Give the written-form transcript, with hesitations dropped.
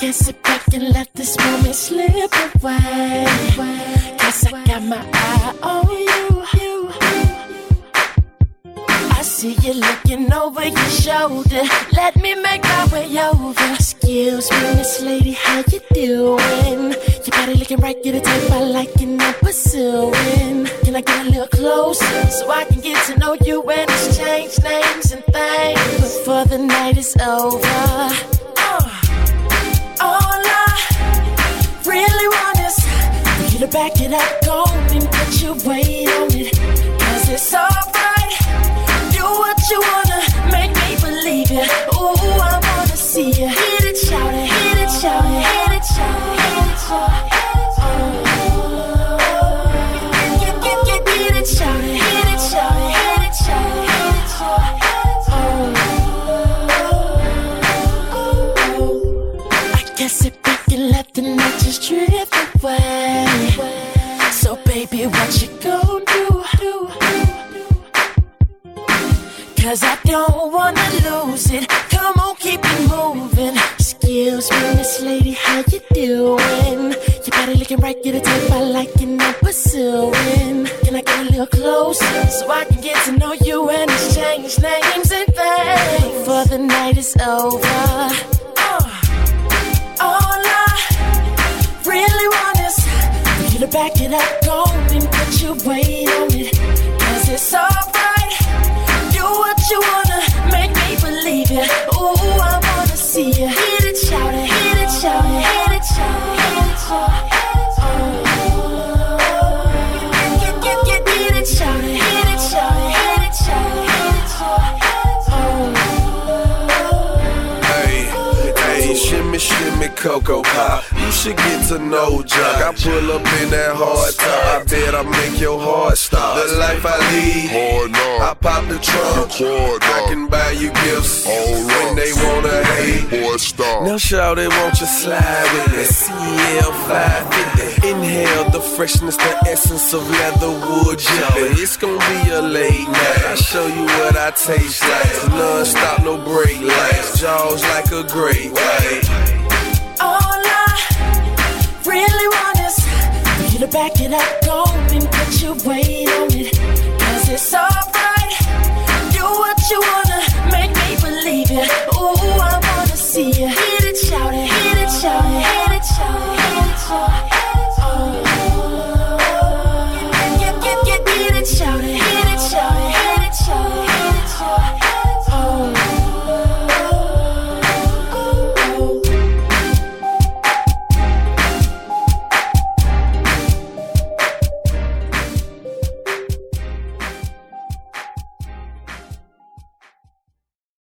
can't sit back and let this moment slip away. Cause I got my eye on you. I see you looking over your shoulder. Let me make my way over. Excuse me, Miss Lady, how you doing? Your body looking right, you're the type I like and I'm pursuing. Can I get a little closer so I can get to know you and exchange names and things before the night is over? All I really want is for you to back it up, go and put your weight on it. Cause it's alright, do what you wanna, make me believe it. Ooh, I wanna see you hit it, shout it, hit it, shout it, hit it, shout it, hit it, shout it. Hit it, shout it, hit it, shout it, hit it, shout it, hit it, shout it. Sit back and let the night just drift away. So baby, what you gon' do? Cause I don't wanna lose it. Come on, keep it moving. Excuse me, Miss Lady, how you doing? Your body looking right, you're the type I like and I'm pursuing. Can I get a little closer so I can get to know you and exchange names and things before the night is over? All I really want is for you to back it up, go and put your weight on it. Cause it's alright, do what you wanna, make me believe it. Ooh, I wanna see you hit it, shout it, hit it, shout it, hit it, shout it, hit it, shout it. Hit it, shout it, hit it, shout it, hit it, shout it, hit it, shout it. Shimmy, shimmy, Cocoa Pop. You should get to know Jug. I pull up in that hard top. I bet I make your heart stop. The life I lead, I pop the trunk. I can buy you gifts when they wanna hate. Now shout it, won't you slide with me? CL 550. Inhale the freshness, the essence of leatherwood jelly. It's gonna be a late night. I show you what I taste like. Non-stop, no break lights. Jaws like a great white. All I really want is for you to back it up, go and put your weight on it. Cause it's alright, do what you wanna, make me believe it. Ooh, I wanna see you hit it, shout it, hit it, shout it, hit it, shout it, hit it, shout it.